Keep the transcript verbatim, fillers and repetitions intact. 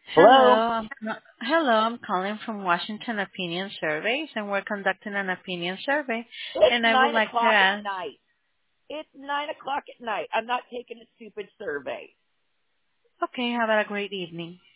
Hello, Hello? I'm hello. I'm calling from Washington Opinion Surveys, and we're conducting an opinion survey. It's And I would nine like to o'clock at ask, night. It's nine o'clock at night. I'm not taking a stupid survey. okay, have a great evening.